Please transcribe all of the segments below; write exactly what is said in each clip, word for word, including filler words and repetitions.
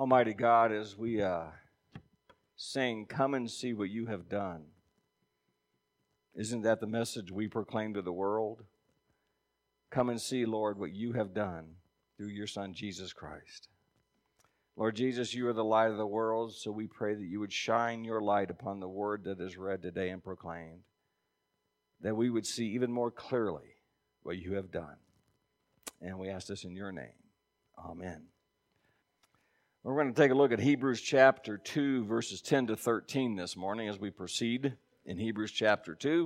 Almighty God, as we uh, sing, "Come and see what you have done," isn't that the message we proclaim to the world? Come and see, Lord, what you have done through your Son, Jesus Christ. Lord Jesus, you are the light of the world, so we pray that you would shine your light upon the word that is read today and proclaimed, that we would see even more clearly what you have done. And we ask this in your name. Amen. We're going to take a look at Hebrews chapter two, verses ten to thirteen this morning as we proceed in Hebrews chapter two.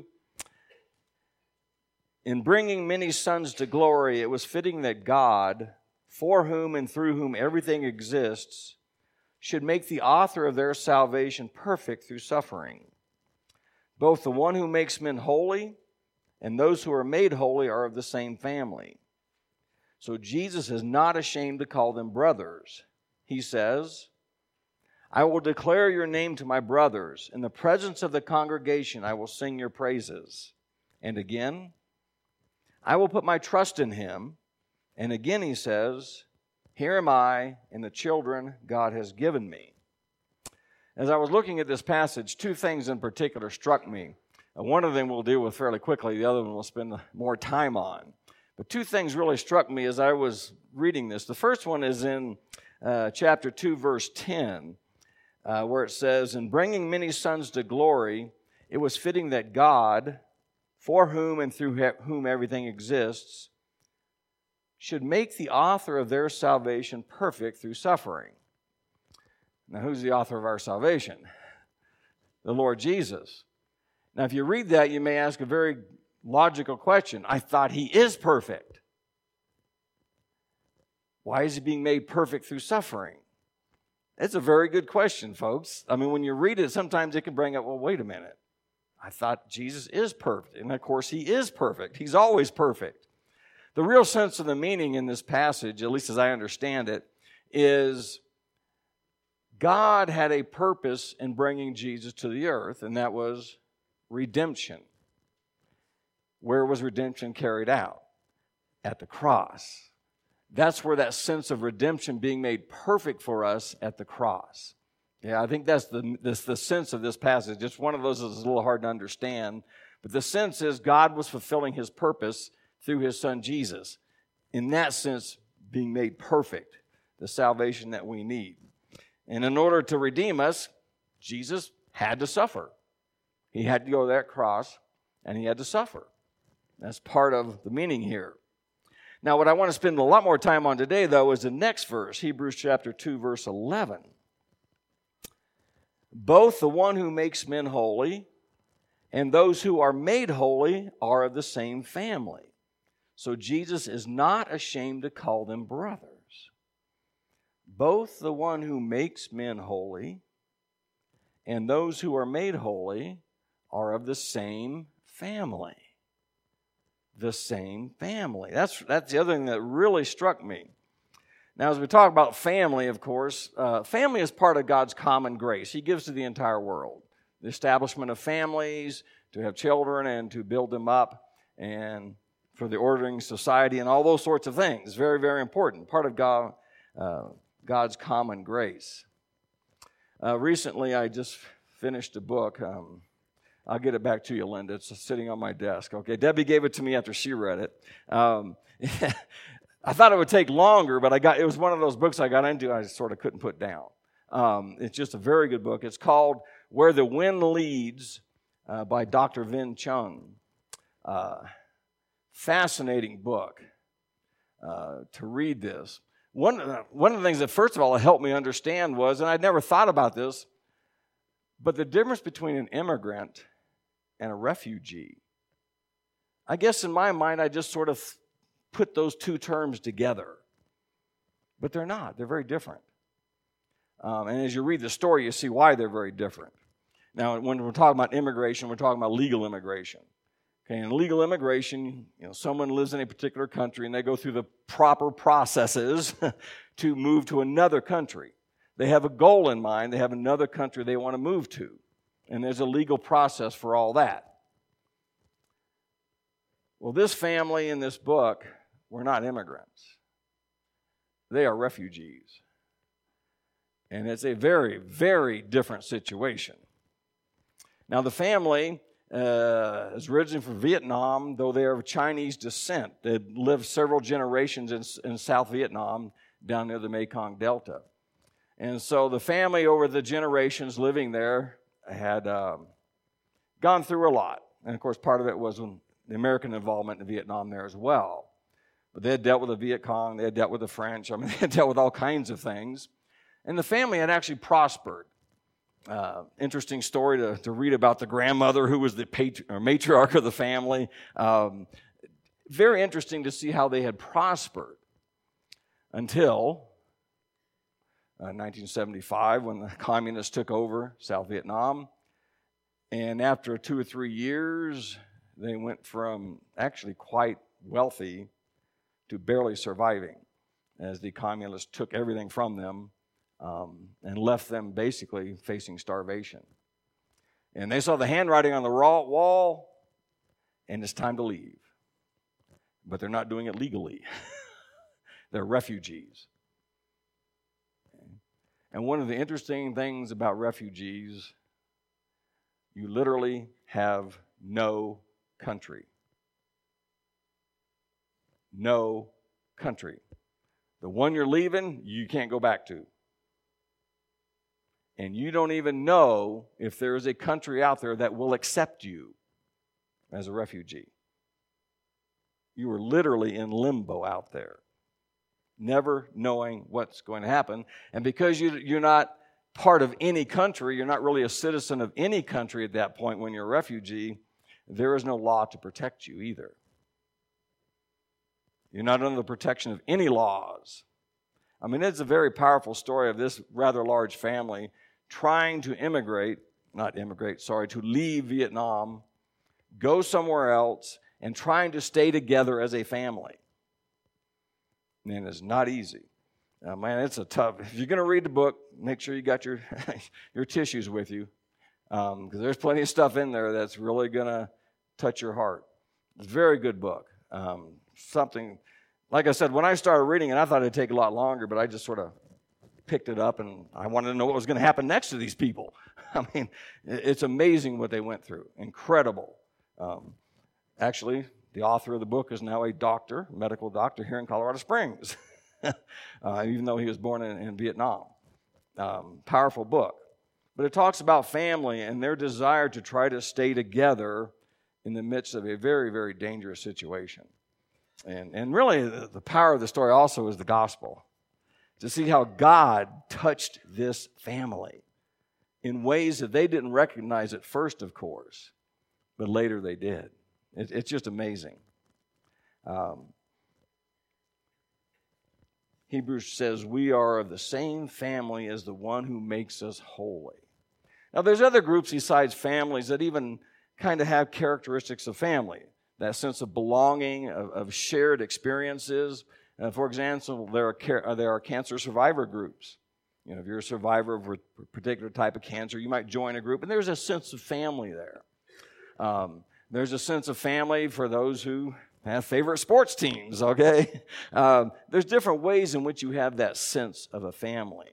In bringing many sons to glory, it was fitting that God, for whom and through whom everything exists, should make the author of their salvation perfect through suffering. Both the one who makes men holy and those who are made holy are of the same family. So Jesus is not ashamed to call them brothers. He says, "I will declare your name to my brothers. In the presence of the congregation, I will sing your praises." And again, "I will put my trust in him." And again he says, "Here am I and the children God has given me." As I was looking at this passage, two things in particular struck me. One of them we'll deal with fairly quickly. The other one we'll spend more time on. But two things really struck me as I was reading this. The first one is in uh, chapter two, verse ten, uh, where it says, "In bringing many sons to glory, it was fitting that God, for whom and through whom everything exists, should make the author of their salvation perfect through suffering." Now, who's the author of our salvation? The Lord Jesus. Now, if you read that, you may ask a very logical question. I thought he is perfect. Why is he being made perfect through suffering? That's a very good question, folks. I mean, when you read it, sometimes it can bring up, well, wait a minute. I thought Jesus is perfect. And of course, he is perfect. He's always perfect. The real sense of the meaning in this passage, at least as I understand it, is God had a purpose in bringing Jesus to the earth, and that was redemption. Where was redemption carried out? At the cross. That's where that sense of redemption being made perfect for us at the cross. Yeah, I think that's the, that's the sense of this passage. It's one of those that's a little hard to understand. But the sense is God was fulfilling his purpose through his Son Jesus. In that sense, being made perfect, the salvation that we need. And in order to redeem us, Jesus had to suffer. He had to go to that cross, and he had to suffer. That's part of the meaning here. Now, what I want to spend a lot more time on today, though, is the next verse, Hebrews chapter two, verse eleven. "Both the one who makes men holy and those who are made holy are of the same family. So Jesus is not ashamed to call them brothers. Both the one who makes men holy and those who are made holy are of the same family." The same family. That's, that's the other thing that really struck me. Now, as we talk about family, of course, uh, family is part of God's common grace. He gives to the entire world. The establishment of families, to have children and to build them up, and for the ordering society and all those sorts of things. Very, very important. Part of God, uh, God's common grace. Uh, recently, I just finished a book. Um, I'll get it back to you, Linda. It's sitting on my desk. Okay, Debbie gave it to me after she read it. Um, I thought it would take longer, but I got it was one of those books I got into I sort of couldn't put down. Um, it's just a very good book. It's called Where the Wind Leads uh, by Doctor Vin Chung. Uh, fascinating book uh, to read this. One, uh, one of the things that, first of all, it helped me understand was, and I'd never thought about this, but the difference between an immigrant and a refugee. I guess in my mind, I just sort of put those two terms together. But they're not. They're very different. Um, and as you read the story, you see why they're very different. Now, when we're talking about immigration, we're talking about legal immigration. Okay, in legal immigration, you know, someone lives in a particular country and they go through the proper processes to move to another country. They have a goal in mind. They have another country they want to move to. And there's a legal process for all that. Well, this family in this book were not immigrants. They are refugees. And it's a very, very different situation. Now, the family uh, is originally from Vietnam, though they are of Chinese descent. They lived several generations in, in South Vietnam, down near the Mekong Delta. And so the family over the generations living there had um, gone through a lot. And, of course, part of it was when the American involvement in Vietnam there as well. But they had dealt with the Viet Cong, they had dealt with the French, I mean, they had dealt with all kinds of things. And the family had actually prospered. Uh, interesting story to, to read about the grandmother who was the patri- or matriarch of the family. Um, very interesting to see how they had prospered until uh, nineteen seventy-five when the communists took over South Vietnam. And after two or three years, they went from actually quite wealthy to barely surviving as the communists took everything from them um, and left them basically facing starvation. And they saw the handwriting on the wall, and it's time to leave. But they're not doing it legally. They're refugees. And one of the interesting things about refugees, you literally have no country. No country. The one you're leaving, you can't go back to. And you don't even know if there is a country out there that will accept you as a refugee. You are literally in limbo out there, never knowing what's going to happen. And because you, you're not part of any country, you're not really a citizen of any country at that point when you're a refugee, there is no law to protect you either. You're not under the protection of any laws. I mean, it's a very powerful story of this rather large family trying to immigrate, not immigrate, sorry, to leave Vietnam, go somewhere else, and trying to stay together as a family. And it's not easy. Uh, man, it's a tough. If you're going to read the book, make sure you got your your tissues with you, because um, there's plenty of stuff in there that's really going to touch your heart. It's a very good book. Um, something, like I said, when I started reading it, I thought it'd take a lot longer, but I just sort of picked it up, and I wanted to know what was going to happen next to these people. I mean, it's amazing what they went through. Incredible. Um, actually, the author of the book is now a doctor, medical doctor here in Colorado Springs, uh, even though he was born in, in Vietnam. Um, powerful book. But it talks about family and their desire to try to stay together in the midst of a very, very dangerous situation. And, and really, the, the power of the story also is the gospel. To see how God touched this family in ways that they didn't recognize at first, of course, but later they did. It, it's just amazing. Um, Hebrews says, we are of the same family as the one who makes us holy. Now, there's other groups besides families that even kind of have characteristics of family. That sense of belonging, of, of shared experiences. Uh, for example, there are, there are cancer survivor groups. You know, if you're a survivor of a particular type of cancer, you might join a group, and there's a sense of family there. Um, there's a sense of family for those who have favorite sports teams, okay? Um, there's different ways in which you have that sense of a family.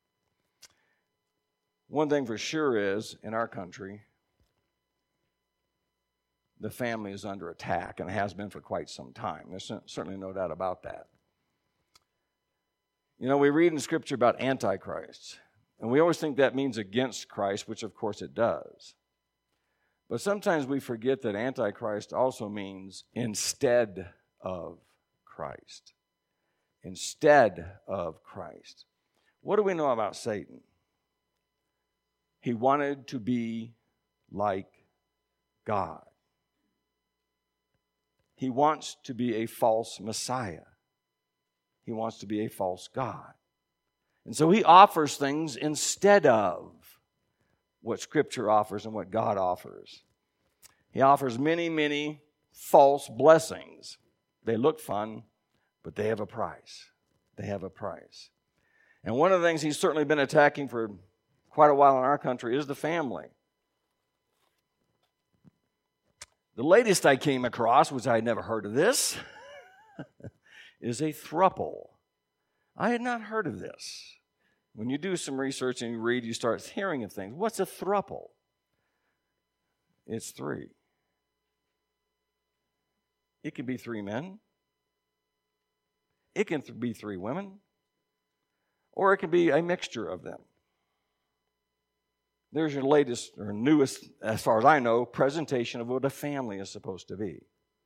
One thing for sure is, in our country, the family is under attack, and has been for quite some time. There's certainly no doubt about that. You know, we read in Scripture about antichrists, and we always think that means against Christ, which of course it does. But sometimes we forget that antichrist also means instead of Christ. Instead of Christ. What do we know about Satan? He wanted to be like God. He wants to be a false Messiah. He wants to be a false God. And so he offers things instead of what Scripture offers and what God offers. He offers many, many false blessings. They look fun, but they have a price. They have a price. And one of the things he's certainly been attacking for quite a while in our country is the family. The latest I came across, which I had never heard of this, is a throuple. I had not heard of this. When you do some research and you read, you start hearing of things. What's a throuple? It's three. It can be three men. It can th- be three women. Or it can be a mixture of them. There's your latest or newest, as far as I know, presentation of what a family is supposed to be.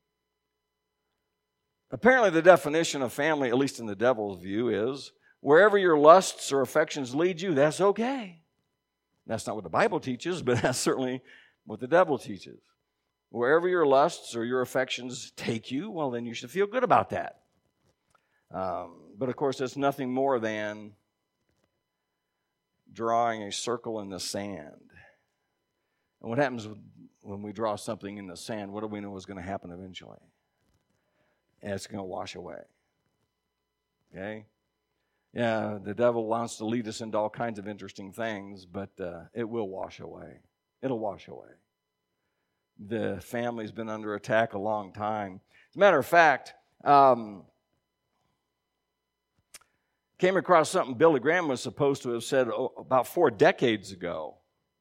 Apparently the definition of family, at least in the devil's view, is wherever your lusts or affections lead you, that's okay. That's not what the Bible teaches, but that's certainly what the devil teaches. Wherever your lusts or your affections take you, well, then you should feel good about that. Um, but of course, it's nothing more than drawing a circle in the sand. And what happens when we draw something in the sand? What do we know is going to happen eventually? And it's going to wash away. Okay? Yeah, the devil wants to lead us into all kinds of interesting things, but uh, it will wash away. It'll wash away. The family's been under attack a long time. As a matter of fact, um, came across something Billy Graham was supposed to have said oh, about four decades ago.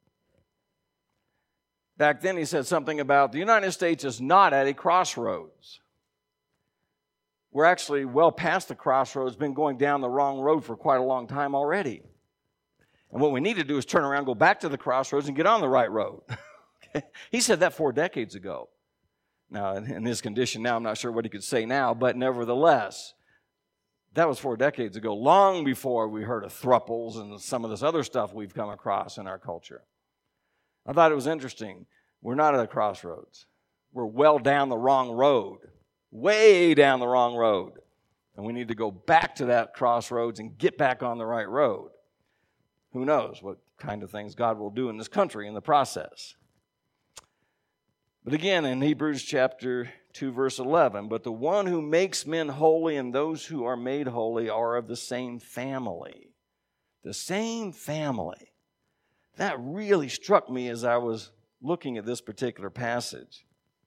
Back then he said something about the United States is not at a crossroads. We're actually well past the crossroads, been going down the wrong road for quite a long time already. And what we need to do is turn around, go back to the crossroads, and get on the right road. Okay? He said that four decades ago. Now, in his condition now, I'm not sure what he could say now, but nevertheless, that was four decades ago, long before we heard of thruples and some of this other stuff we've come across in our culture. I thought it was interesting. We're not at a crossroads. We're well down the wrong road. Way down the wrong road. And we need to go back to that crossroads and get back on the right road. Who knows what kind of things God will do in this country in the process. But again, in Hebrews chapter two, verse eleven, but the one who makes men holy and those who are made holy are of the same family. The same family. That really struck me as I was looking at this particular passage.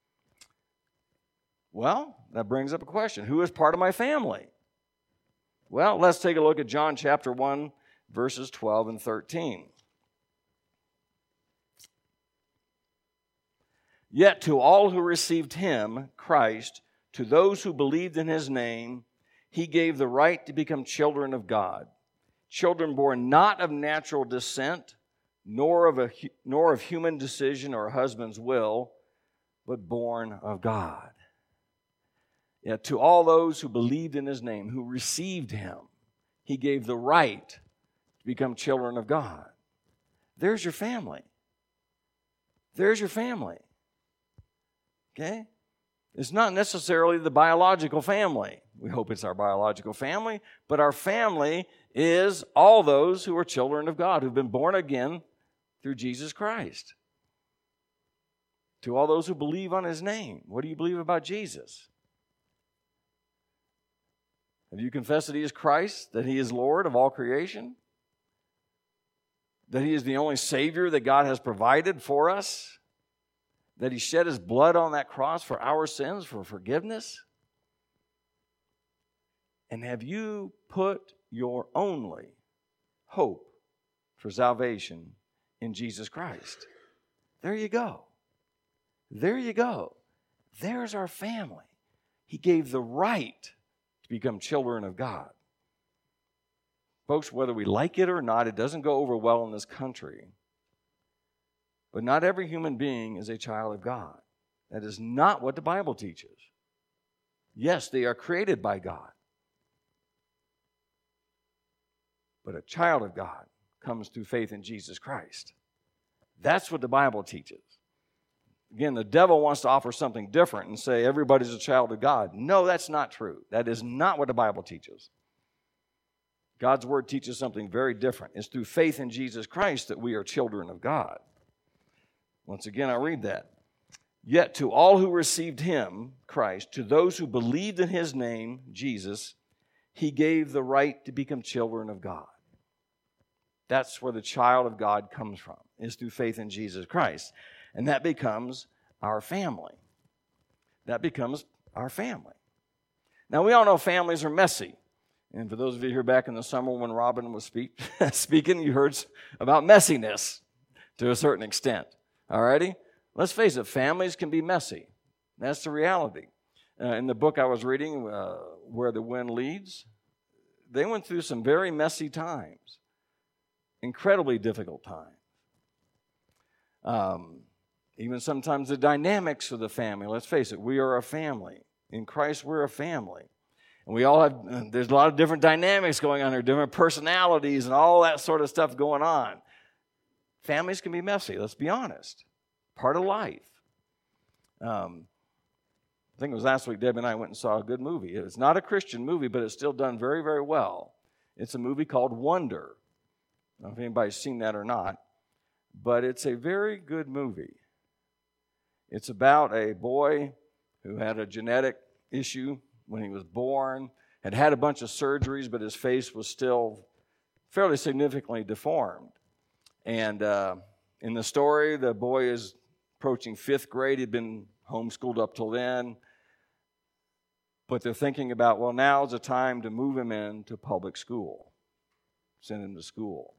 Well, that brings up a question. Who is part of my family? Well, let's take a look at John chapter one, verses twelve and thirteen. Yet to all who received him, Christ, to those who believed in his name, he gave the right to become children of God. Children born not of natural descent, nor of, a, nor of human decision or husband's will, but born of God. Yet to all those who believed in his name, who received him, he gave the right to become children of God. There's your family. There's your family. Okay? It's not necessarily the biological family. We hope it's our biological family, but our family is all those who are children of God, who've been born again through Jesus Christ. To all those who believe on his name. What do you believe about Jesus? Have you confessed that he is Christ, that he is Lord of all creation? That he is the only Savior that God has provided for us? That he shed his blood on that cross for our sins, for forgiveness? And have you put your only hope for salvation in Jesus Christ? There you go. There you go. There's our family. He gave the right to become children of God. Folks, whether we like it or not, it doesn't go over well in this country. But not every human being is a child of God. That is not what the Bible teaches. Yes, they are created by God. But a child of God comes through faith in Jesus Christ. That's what the Bible teaches. Again, the devil wants to offer something different and say everybody's a child of God. No, that's not true. That is not what the Bible teaches. God's word teaches something very different. It's through faith in Jesus Christ that we are children of God. Once again, I read that. Yet to all who received him, Christ, to those who believed in his name, Jesus, he gave the right to become children of God. That's where the child of God comes from, is through faith in Jesus Christ. And that becomes our family. That becomes our family. Now, we all know families are messy. And for those of you here back in the summer when Robin was speak, speaking, you heard about messiness to a certain extent. All righty? Let's face it, families can be messy. That's the reality. Uh, in the book I was reading, uh, Where the Wind Leads, they went through some very messy times, incredibly difficult times. Um, even sometimes the dynamics of the family. Let's face it, we are a family. In Christ, we're a family. And we all have, there's a lot of different dynamics going on here, different personalities and all that sort of stuff going on. Families can be messy, let's be honest. Part of life. Um, I think it was last week, Debbie and I went and saw a good movie. It's not a Christian movie, but it's still done very, very well. It's a movie called Wonder. I don't know if anybody's seen that or not, but it's a very good movie. It's about a boy who had a genetic issue when he was born, had had a bunch of surgeries, but his face was still fairly significantly deformed. And uh, in the story, the boy is approaching fifth grade. He'd been homeschooled up till then. But they're thinking about, well, now's the time to move him into public school, send him to school.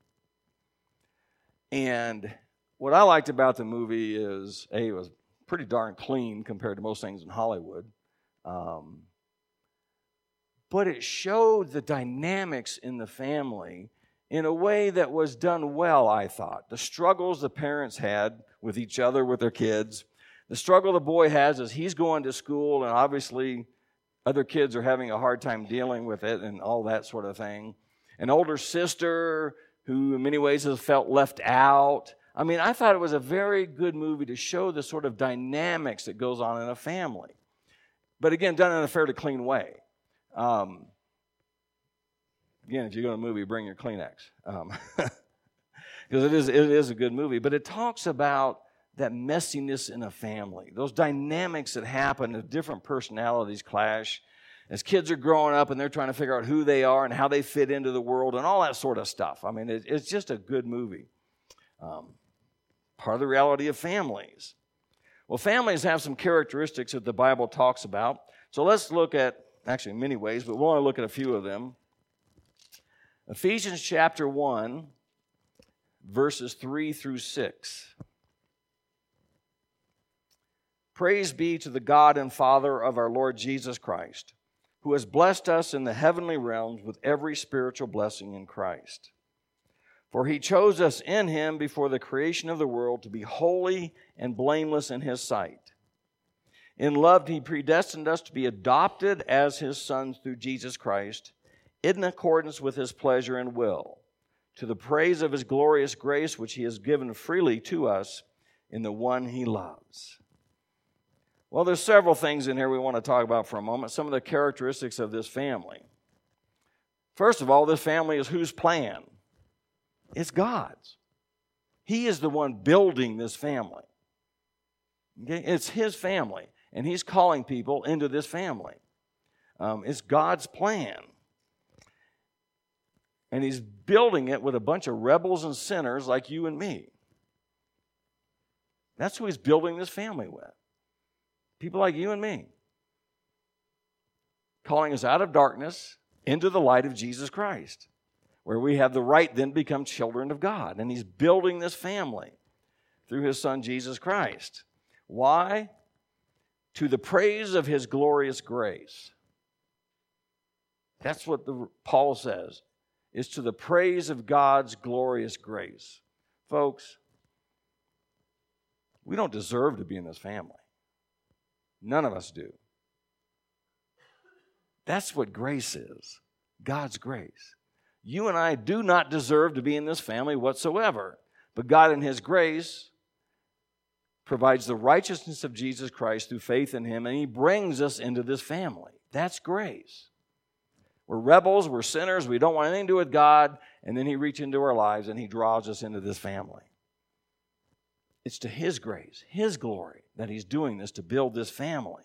And what I liked about the movie is, A, it was pretty darn clean compared to most things in Hollywood. Um, but it showed the dynamics in the family in a way that was done well, I thought. The struggles the parents had with each other, with their kids. The struggle the boy has is he's going to school, and obviously other kids are having a hard time dealing with it and all that sort of thing. An older sister who in many ways has felt left out. I mean, I thought it was a very good movie to show the sort of dynamics that goes on in a family. But again, done in a fairly clean way. Um, again, if you go to a movie, bring your Kleenex. Um, because it is, it is a good movie. But it talks about that messiness in a family, those dynamics that happen as different personalities clash, as kids are growing up and they're trying to figure out who they are and how they fit into the world and all that sort of stuff. I mean, it, it's just a good movie. Um, part of the reality of families. Well, families have some characteristics that the Bible talks about. So let's look at, actually in many ways, but we'll only look at a few of them. Ephesians chapter one, verses three through six. Praise be to the God and Father of our Lord Jesus Christ, who has blessed us in the heavenly realms with every spiritual blessing in Christ. For he chose us in him before the creation of the world to be holy and blameless in his sight. In love he predestined us to be adopted as his sons through Jesus Christ, in accordance with his pleasure and will, to the praise of his glorious grace which he has given freely to us in the one he loves. Well, there's several things in here we want to talk about for a moment, some of the characteristics of this family. First of all, this family is whose plan? It's God's. He is the one building this family. Okay? It's his family, and he's calling people into this family. Um, it's God's plan. And he's building it with a bunch of rebels and sinners like you and me. That's who he's building this family with. People like you and me. Calling us out of darkness into the light of Jesus Christ, where we have the right then to become children of God. And he's building this family through his son Jesus Christ. Why? To the praise of his glorious grace. That's what the, Paul says, is to the praise of God's glorious grace. Folks, we don't deserve to be in this family. None of us do. That's what grace is, God's grace. You and I do not deserve to be in this family whatsoever, but God in his grace provides the righteousness of Jesus Christ through faith in him, and he brings us into this family. That's grace. We're rebels, we're sinners, we don't want anything to do with God, and then he reaches into our lives and he draws us into this family. It's to his grace, his glory, that he's doing this to build this family.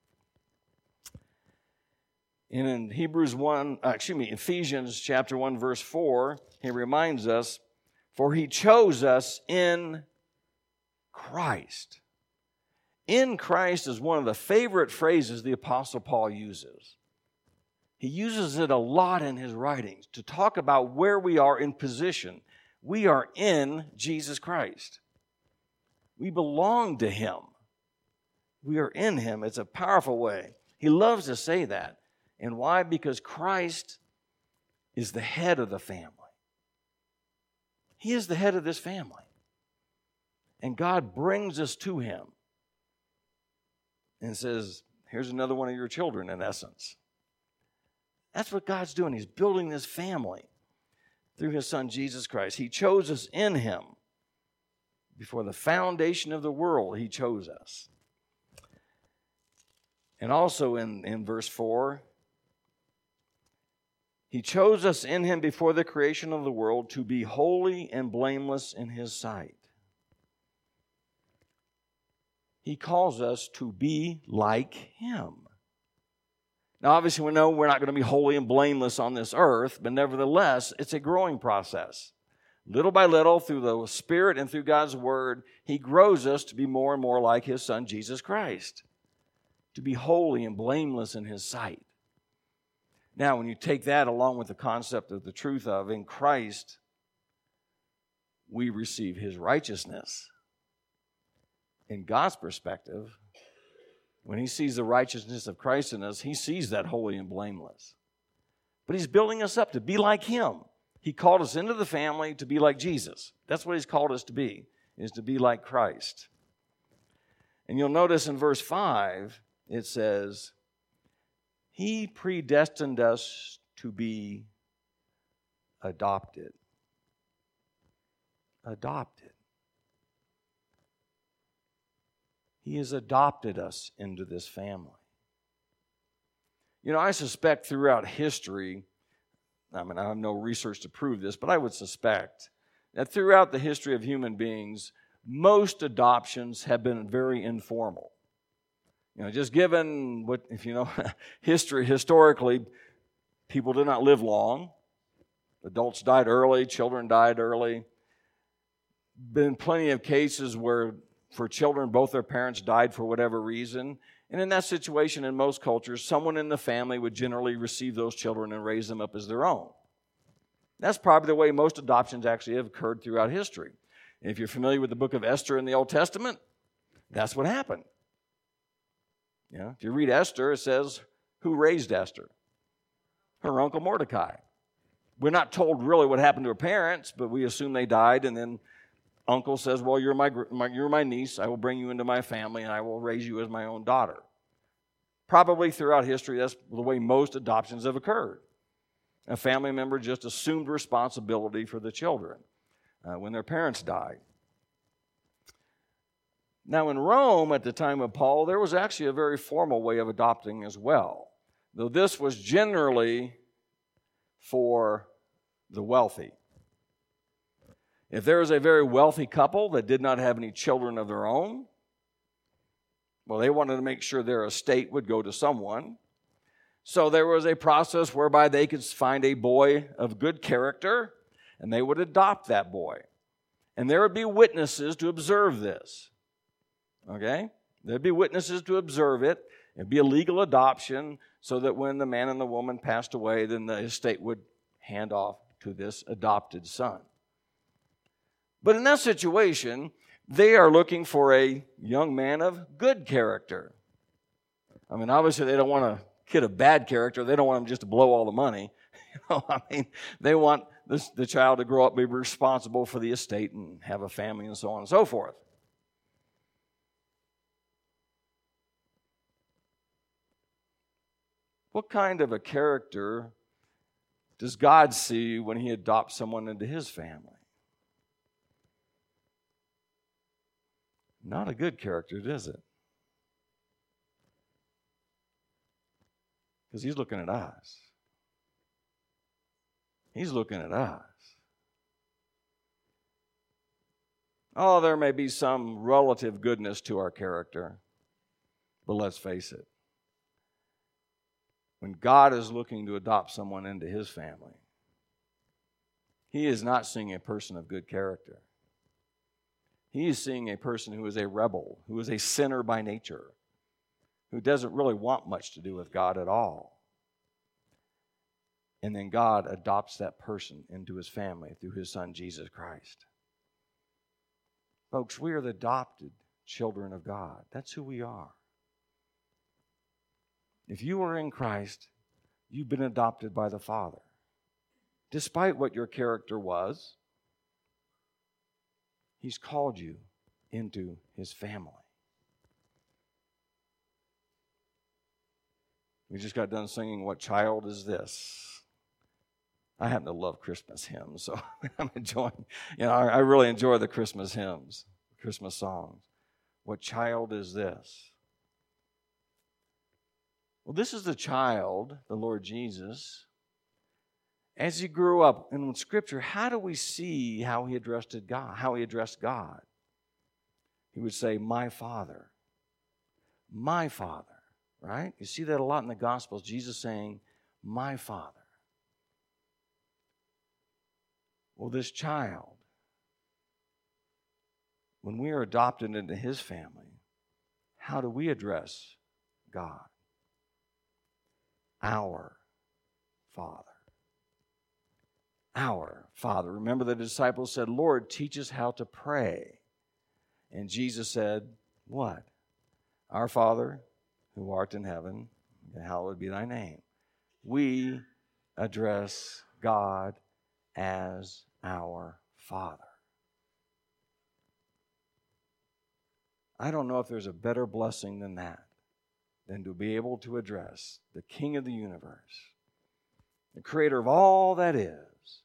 And in Hebrews one, uh, excuse me, Ephesians chapter one, verse four, he reminds us, for he chose us in Christ. In Christ is one of the favorite phrases the Apostle Paul uses. He uses it a lot in his writings to talk about where we are in position. We are in Jesus Christ. We belong to him. We are in him. It's a powerful way. He loves to say that. And why? Because Christ is the head of the family. He is the head of this family. And God brings us to him and says, here's another one of your children, in essence. That's what God's doing. He's building this family through his son, Jesus Christ. He chose us in him. Before the foundation of the world, he chose us. And also in, in verse four, he chose us in him before the creation of the world to be holy and blameless in his sight. He calls us to be like him. Now, obviously, we know we're not going to be holy and blameless on this earth, but nevertheless, it's a growing process. Little by little, through the Spirit and through God's Word, he grows us to be more and more like his Son, Jesus Christ, to be holy and blameless in his sight. Now, when you take that along with the concept of the truth of, in Christ, we receive his righteousness. In God's perspective, when he sees the righteousness of Christ in us, he sees that holy and blameless. But he's building us up to be like him. He called us into the family to be like Jesus. That's what he's called us to be, is to be like Christ. And you'll notice in verse five, it says, he predestined us to be adopted. Adopted. He has adopted us into this family. You know, I suspect throughout history, I mean, I have no research to prove this, but I would suspect that throughout the history of human beings, most adoptions have been very informal. You know, just given what, if you know, history, historically, people did not live long. Adults died early, children died early. Been plenty of cases where for children, both their parents died for whatever reason. And in that situation, in most cultures, someone in the family would generally receive those children and raise them up as their own. That's probably the way most adoptions actually have occurred throughout history. And if you're familiar with the book of Esther in the Old Testament, that's what happened. You know, if you read Esther, it says, who raised Esther? Her uncle Mordecai. We're not told really what happened to her parents, but we assume they died, and then uncle says, well, you're my, my, you're my niece. I will bring you into my family, and I will raise you as my own daughter. Probably throughout history, that's the way most adoptions have occurred. A family member just assumed responsibility for the children uh, when their parents died. Now, in Rome, at the time of Paul, there was actually a very formal way of adopting as well, though this was generally for the wealthy. If there was a very wealthy couple that did not have any children of their own, well, they wanted to make sure their estate would go to someone. So there was a process whereby they could find a boy of good character, and they would adopt that boy. And there would be witnesses to observe this. Okay? There'd be witnesses to observe it. It'd be a legal adoption so that when the man and the woman passed away, then the estate would hand off to this adopted son. But in that situation, they are looking for a young man of good character. I mean, obviously they don't want a kid of bad character. They don't want him just to blow all the money. You know, I mean, they want this, the child to grow up, be responsible for the estate and have a family and so on and so forth. What kind of a character does God see when he adopts someone into his family? Not a good character, is it? Because he's looking at us. He's looking at us. Oh, there may be some relative goodness to our character, but let's face it. When God is looking to adopt someone into his family, he is not seeing a person of good character. He is seeing a person who is a rebel, who is a sinner by nature, who doesn't really want much to do with God at all. And then God adopts that person into his family through his son, Jesus Christ. Folks, we are the adopted children of God. That's who we are. If you are in Christ, you've been adopted by the Father. Despite what your character was, he's called you into his family. We just got done singing, "What Child Is This?" I happen to love Christmas hymns, so I'm enjoying, you know, I, I really enjoy the Christmas hymns, Christmas songs. What child is this? Well, this is the child, the Lord Jesus. As he grew up in Scripture, how do we see how he addressed God? How he addressed God? He would say, "My Father, my Father." Right? You see that a lot in the Gospels. Jesus saying, "My Father." Well, this child, when we are adopted into his family, how do we address God? Our Father. Our Father. Remember, the disciples said, "Lord, teach us how to pray." And Jesus said, what? "Our Father, who art in heaven, hallowed be thy name." We address God as our Father. I don't know if there's a better blessing than that, than to be able to address the King of the universe, the creator of all that is,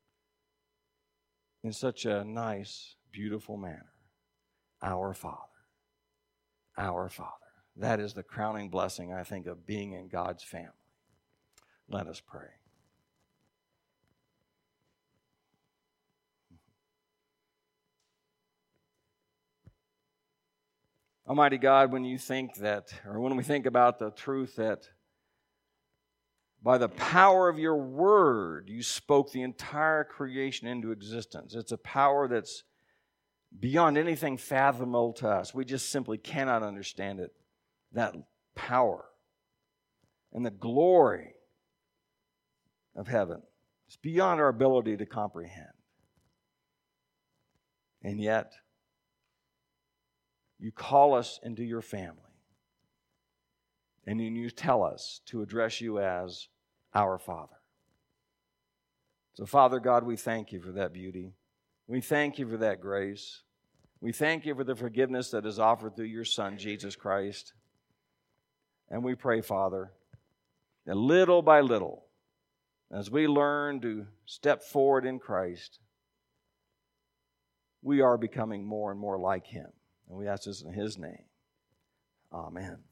in such a nice, beautiful manner. Our Father. Our Father. That is the crowning blessing, I think, of being in God's family. Let us pray. Almighty God, when you think that, or when we think about the truth that by the power of your word, you spoke the entire creation into existence. It's a power that's beyond anything fathomable to us. We just simply cannot understand it. That power and the glory of heaven is beyond our ability to comprehend. And yet, you call us into your family. And then you tell us to address you as our Father. So, Father God, we thank you for that beauty. We thank you for that grace. We thank you for the forgiveness that is offered through your Son, Jesus Christ. And we pray, Father, that little by little, as we learn to step forward in Christ, we are becoming more and more like him. And we ask this in his name. Amen.